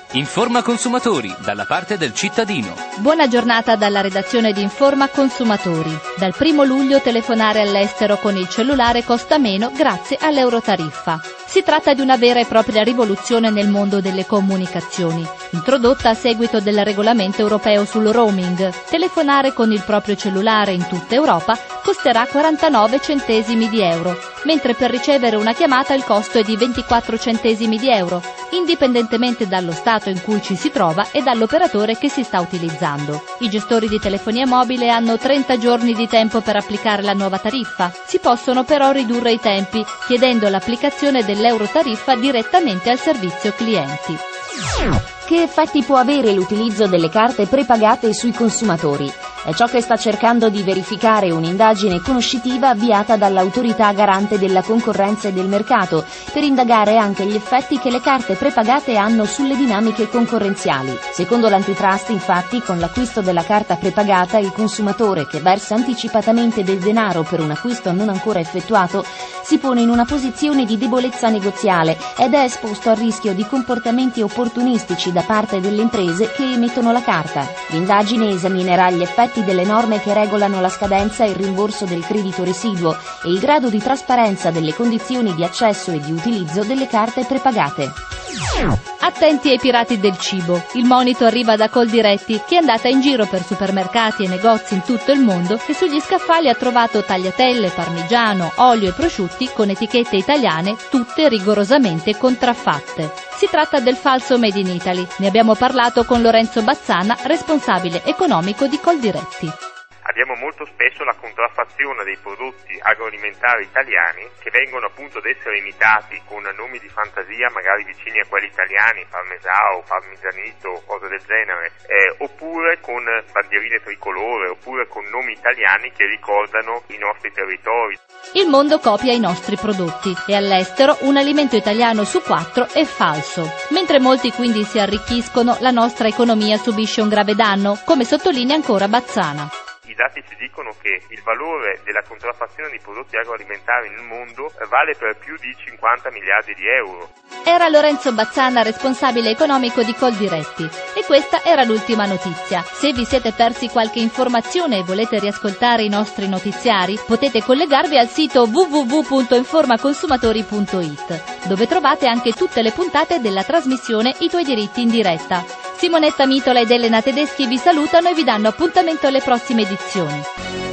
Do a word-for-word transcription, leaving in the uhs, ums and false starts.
Informa Consumatori, dalla parte del cittadino. Buona giornata dalla redazione di Informa Consumatori. Dal primo luglio telefonare all'estero con il cellulare costa meno grazie all'eurotariffa. Si tratta di una vera e propria rivoluzione nel mondo delle comunicazioni, introdotta a seguito del regolamento europeo sul roaming. Telefonare con il proprio cellulare in tutta Europa costerà quarantanove centesimi di euro, mentre per ricevere una chiamata il costo è di ventiquattro centesimi di euro, indipendentemente dallo stato in cui ci si trova e dall'operatore che si sta utilizzando. I gestori di telefonia mobile hanno trenta giorni di tempo per applicare la nuova tariffa. Si possono però ridurre i tempi, chiedendo l'applicazione dell'eurotariffa direttamente al servizio clienti. Che effetti può avere l'utilizzo delle carte prepagate sui consumatori? È ciò che sta cercando di verificare un'indagine conoscitiva avviata dall'Autorità Garante della Concorrenza e del Mercato per indagare anche gli effetti che le carte prepagate hanno sulle dinamiche concorrenziali. Secondo l'antitrust, infatti, con l'acquisto della carta prepagata il consumatore che versa anticipatamente del denaro per un acquisto non ancora effettuato si pone in una posizione di debolezza negoziale ed è esposto al rischio di comportamenti opportunistici da parte delle imprese che emettono la carta. L'indagine esaminerà gli effetti delle norme che regolano la scadenza e il rimborso del credito residuo e il grado di trasparenza delle condizioni di accesso e di utilizzo delle carte prepagate. Attenti ai pirati del cibo. Il monito arriva da Coldiretti, che è andata in giro per supermercati e negozi in tutto il mondo e sugli scaffali ha trovato tagliatelle, parmigiano, olio e prosciutti con etichette italiane, tutte rigorosamente contraffatte. Si tratta del falso Made in Italy. Ne abbiamo parlato con Lorenzo Bazzana, responsabile economico di Coldiretti. Abbiamo molto spesso la contraffazione dei prodotti agroalimentari italiani che vengono appunto ad essere imitati con nomi di fantasia magari vicini a quelli italiani, parmesao, parmigianito, cose del genere, eh, oppure con bandierine tricolore, oppure con nomi italiani che ricordano i nostri territori. Il mondo copia i nostri prodotti e all'estero un alimento italiano su quattro è falso. Mentre molti quindi si arricchiscono, la nostra economia subisce un grave danno, come sottolinea ancora Bazzana. I dati ci dicono che il valore della contraffazione di prodotti agroalimentari nel mondo vale per più di cinquanta miliardi di euro. Era Lorenzo Bazzana, responsabile economico di Coldiretti. E questa era l'ultima notizia. Se vi siete persi qualche informazione e volete riascoltare i nostri notiziari, potete collegarvi al sito w w w punto informaconsumatori punto i t, dove trovate anche tutte le puntate della trasmissione I tuoi diritti in diretta. Simonetta Mitola ed Elena Tedeschi vi salutano e vi danno appuntamento alle prossime edizioni.